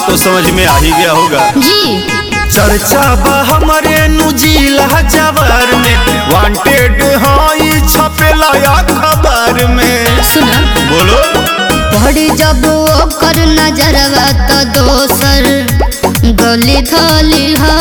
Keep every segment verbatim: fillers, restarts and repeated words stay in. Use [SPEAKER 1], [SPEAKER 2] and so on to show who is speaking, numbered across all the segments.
[SPEAKER 1] तो समझ में आ ही गया होगा
[SPEAKER 2] जी।
[SPEAKER 1] चर्चा बा हमारे नुजीला जवार में, वांटेड हाई छपेला खबर में।
[SPEAKER 2] सुना
[SPEAKER 1] बोलो।
[SPEAKER 2] पड़ी जब ओकर नजरवा तो दोसर गली थली हा।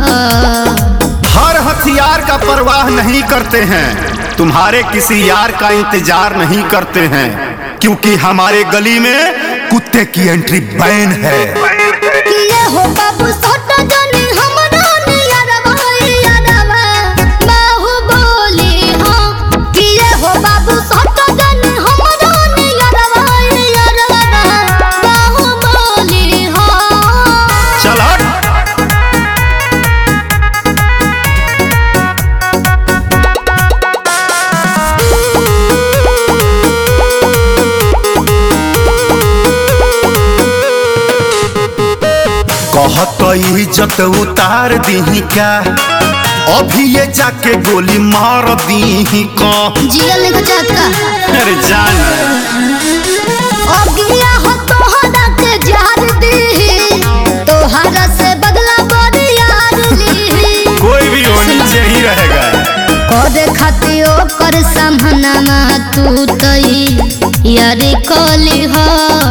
[SPEAKER 1] हर हथियार का परवाह नहीं करते हैं, तुम्हारे किसी यार का इंतजार नहीं करते हैं, क्योंकि हमारे गली में कुत्ते की एंट्री बैन है।
[SPEAKER 2] ये हो बाबू सोटा जानी हमरा नियरवा यारवा बाहुबली हो। कि ये हो बाबू सोटा जानी हमरा नियरवा यारवा बाहुबली हो।
[SPEAKER 1] चल हट। कहत इज्जत उतार दी क्या, अभी ये जाके गोली मार दी का।
[SPEAKER 2] जियल नहीं चाहता
[SPEAKER 1] अरे जान
[SPEAKER 2] अगिया हो तोहरा के जार दी, तोहरा से बदला बड़ी यार ली।
[SPEAKER 1] कोई भी हो नीचे ही रहेगा।
[SPEAKER 2] करे खाती ओकर सामना तू तई यारी कली हो।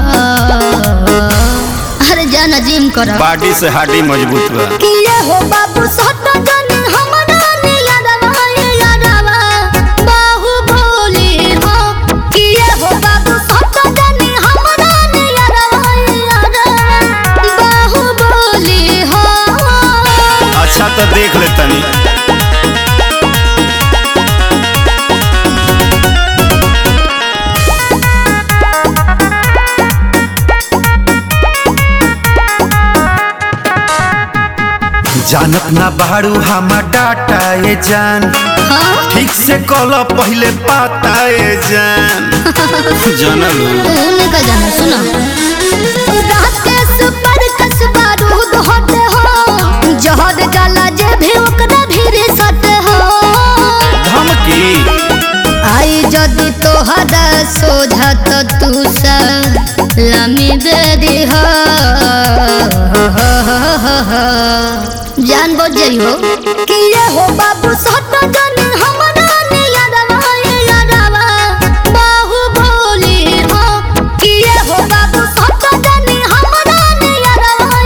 [SPEAKER 2] अरे जाना जिम कर
[SPEAKER 1] पार्टी से हाडी मजबूत बा।
[SPEAKER 2] कि ये हो बाबू सट जानी हमरा नियरवा यारवा बाहुबली हो। कि ये हो बाबू सट जानी हमरा नियरवा यारवा बाहुबली हो।
[SPEAKER 1] अच्छा तो देख ले तनी। जानत ना बाड़ू हम डाटा ये जान,
[SPEAKER 2] हाँ?
[SPEAKER 1] ठीक से कॉल पहले पाता ये जान। जानलू
[SPEAKER 2] तूने का जाना सुना रात के सुपर कसबा रूद होते हो। जहर जाला जे भी ओकरा भीड़ सटे हो।
[SPEAKER 1] धमकी
[SPEAKER 2] आई जदी तोहरा सोझा तो तू सा लामी बेदी हो। जान बोझ जाई हो। कि ये हो बाबू सट जानी हमरा नियरवा यारवा बाहुबली हो। कि ये हो बाबू सट जानी हमरा नियरवा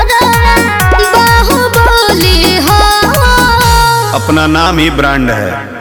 [SPEAKER 2] यारवा बाहुबली हो।
[SPEAKER 1] अपना नाम ही ब्रांड है।